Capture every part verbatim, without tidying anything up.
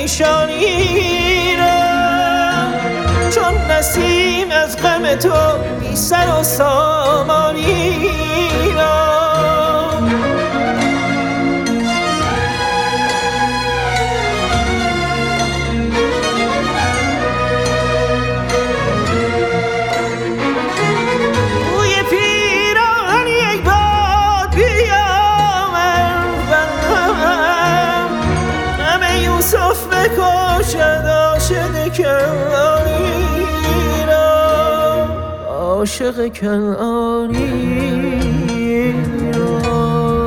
پریشانی را، چون نسیم از غم تو بی سر و سامانی را. یوسف بکشد عاشق کنعانی را، عاشق کنعانی را.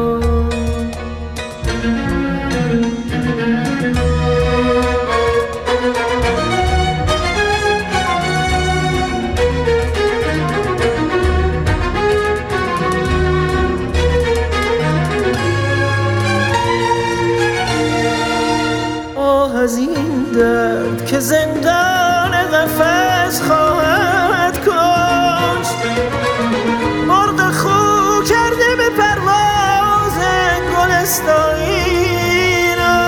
از این درد که زندان قفس خواهد کشت، مرغ خو کرده به پرواز گلستانی را.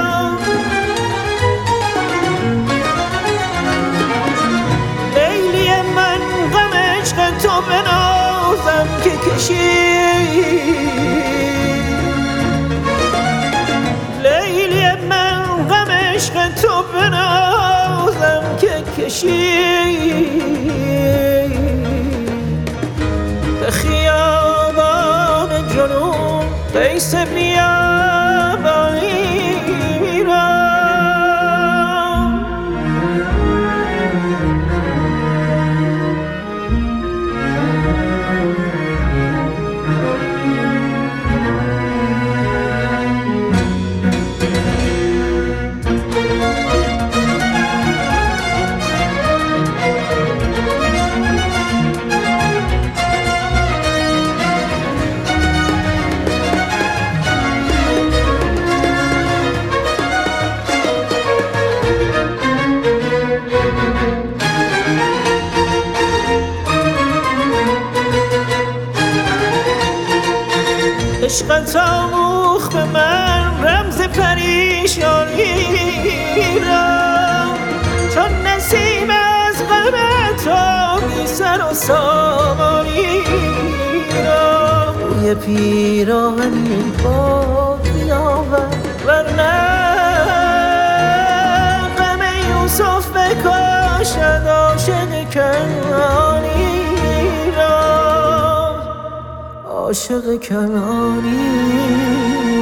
لیلی من غم عشق تو بنازم که کشید، لیلی من غم عشق تو بنازم که کشید. به خیابان جنون قیس بیابانی را. عشقت آموخت به من رمز پریشانی را، چون نسیم از غم تو بی سر و سامانی را. بوی پیراهنی باد بیاورد ورنه غم یوسف بکشد عاشق کنعانی را، عاشق کنعانی.